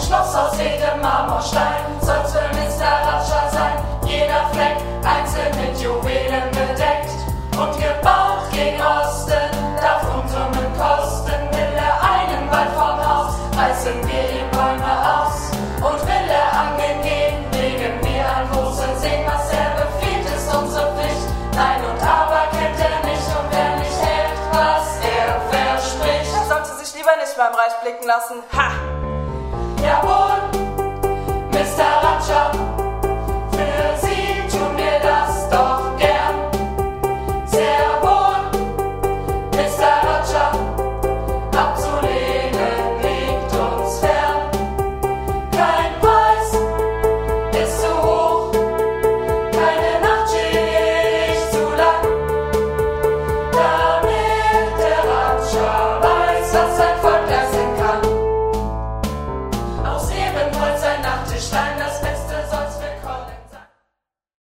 Schloss aus jedem Marmorstein soll für Mr. Ratscher sein. Jeder Fleck einzeln mit Juwelen bedeckt und gebaut gegen Osten, darf Unsummen kosten. Will er einen Wald vom Haus, reißen wir ihm Bäume aus. Und will er angeln gehen, legen wir an großen Seen. Was er befiehlt, ist unsere Pflicht. Nein und aber kennt er nicht, und wer nicht hält, was er verspricht, Er sollte sich lieber nicht mehr im Reich blicken lassen. Ha! jawohl, Mr. Ratscher, für Sie tun wir das doch gern. Sehr wohl, Mr. Ratscher, abzulehnen liegt uns fern. Kein Preis ist zu hoch, keine Nachtschicht zu lang, damit der Ratscher weiß, was sein Volk leisten kann. Aus Ebenholz ein Nachttischlein,